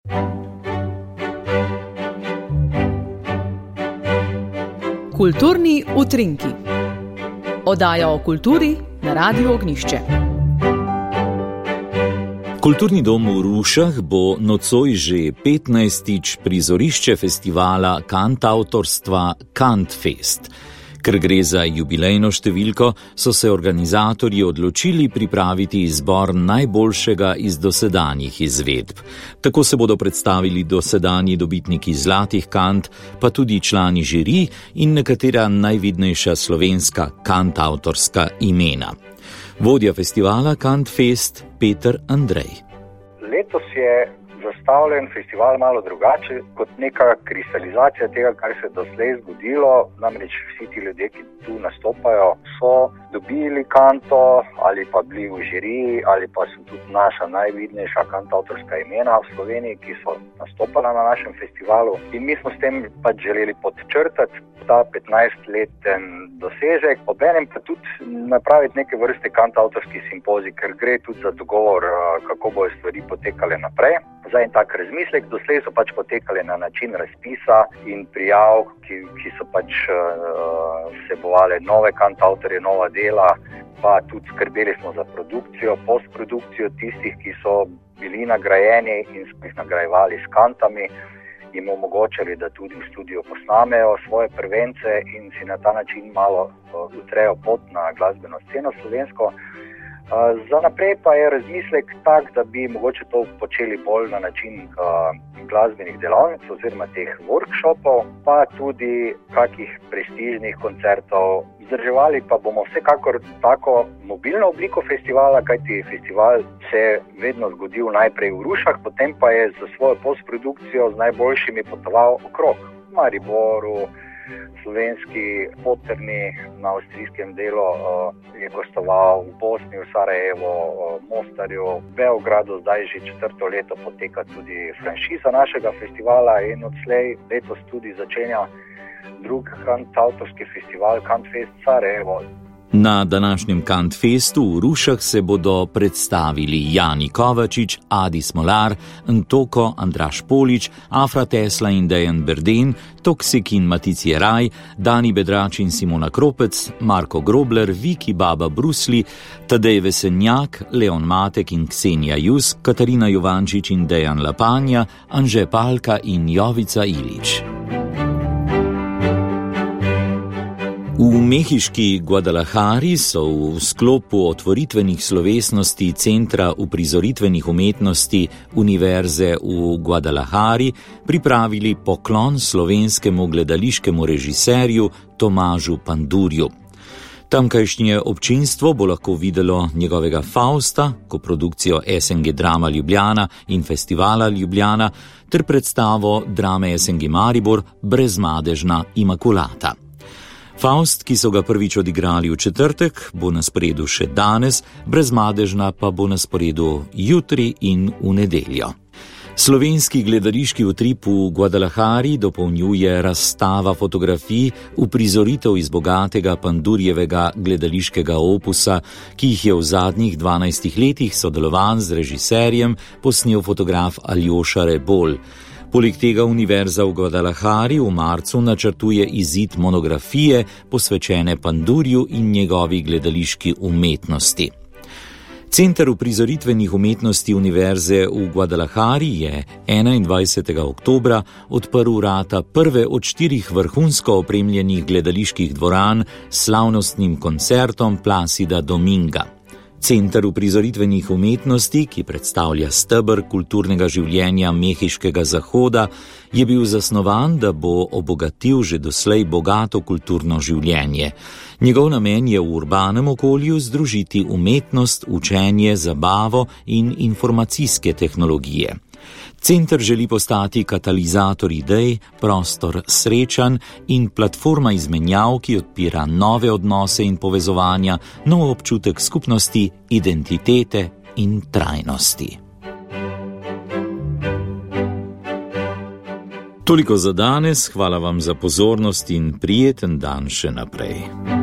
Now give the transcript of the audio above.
Kulturni utrinki. Oddaja o kulturi na Radiu Ognjišče. Kulturni dom v Rušah bo nocoj že 15. prizorišče festivala kantavtorstva Kantfest. Ker gre za jubilejno številko, so se organizatorji odločili pripraviti izbor najboljšega iz dosedanjih izvedb. Tako se bodo predstavili dosedanji dobitniki zlatih kant, pa tudi člani žiri in nekatera najvidnejša slovenska kantavtorska imena. Vodja festivala Kantfest Peter Andrej. Letos je zastavljen festival malo drugače kot neka kristalizacija tega, kar se doslej zgodilo. Namreč vsi ti ljudje, ki tu nastopajo, so dobili kanto ali pa bili v žiriji ali pa so tudi naša najvidnejša kantavtorska imena v Sloveniji, ki so nastopala na našem festivalu. In mi smo s tem pač želeli podčrtati ta 15-leten dosežek, obenem pa tudi napraviti neke vrste kantavtorski simpozij, ker gre tudi za dogovor, kako bojo stvari potekale naprej. Za en tak razmislek, doslej so pač potekale na način razpisa in prijav, ki so pač vsebovale nove kantavtorje, nova dela, pa tudi skrbeli smo za produkcijo, postprodukcijo tistih, ki so bili nagrajeni in smo jih nagrajevali s kantami, jim omogočali, da tudi v studiu posnamejo svoje prvence in si na ta način malo utrejo pot na glasbeno sceno slovensko. Za naprej pa je razmislek tak, da bi mogoče to počeli bolj na način glasbenih delavnic oziroma teh workshopov, pa tudi kakih prestižnih koncertov. Vzdrževali pa bomo vsekakor tako mobilno obliko festivala, kajti festival se vedno zgodil najprej v Rušah, potem pa je za svojo postprodukcijo z najboljšimi potoval okrog. V Mariboru, slovenski Poterni na avstrijskem delu je gostoval, v Bosni, v Sarajevo, Mostarju, v Beogradu zdaj že 4. leto poteka tudi franšiza našega festivala in odslej letos tudi začenja drugi kantavtorski festival Kantfest Sarajevo. Na današnjem Kantfestu v Rušah se bodo predstavili Jani Kovačič, Adi Smolar, Ntoko, Andraž Polič, Afra Tesla in Dejan Berden, Toksik in Matic Jeraj, Dani Bedrač in Simona Kropec, Marko Grobler, Viki Baba Brusli, Tadej Vesenjak, Leon Matek in Ksenija Jus, Katarina Jovančič in Dejan Lapanja, Anže Palka in Jovica Ilič. V mehiški Guadalajari so v sklopu otvoritvenih slovesnosti Centra uprizoritvenih umetnosti Univerze v Guadalajari pripravili poklon slovenskemu gledališkemu režiserju Tomažu Pandurju. Tamkajšnje občinstvo bo lahko videlo njegovega Fausta, koprodukcijo SNG Drama Ljubljana in Festivala Ljubljana, ter predstavo drame SNG Maribor Brezmadežna Imakulata. Faust, ki so ga prvič odigrali v četrtek, bo na sporedu še danes, Brezmadežna pa bo na sporedu jutri in v nedeljo. Slovenski gledališki utrip v Guadalajari dopolnjuje razstava fotografij uprizoritev iz bogatega Pandurjevega gledališkega opusa, ki jih je v zadnjih 12 letih sodelovan z režiserjem posnel fotograf Aljoša Rebol. Poleg tega Univerza v Guadalajari v marcu načrtuje izid monografije posvečene Pandurju in njegovi gledališki umetnosti. Center uprizoritvenih umetnosti Univerze v Guadalajari je 21. oktobra odprl vrata prve od 4 vrhunsko opremljenih gledaliških dvoran s slavnostnim koncertom Plácida Dominga. Center uprizoritvenih umetnosti, ki predstavlja steber kulturnega življenja mehiškega zahoda, je bil zasnovan, da bo obogatil že doslej bogato kulturno življenje. Njegov namen je v urbanem okolju združiti umetnost, učenje, zabavo in informacijske tehnologije. Center želi postati katalizator idej, prostor srečanj in platforma izmenjav, ki odpira nove odnose in povezovanja, nov občutek skupnosti, identitete in trajnosti. Toliko za danes, hvala vam za pozornost in prijeten dan še naprej.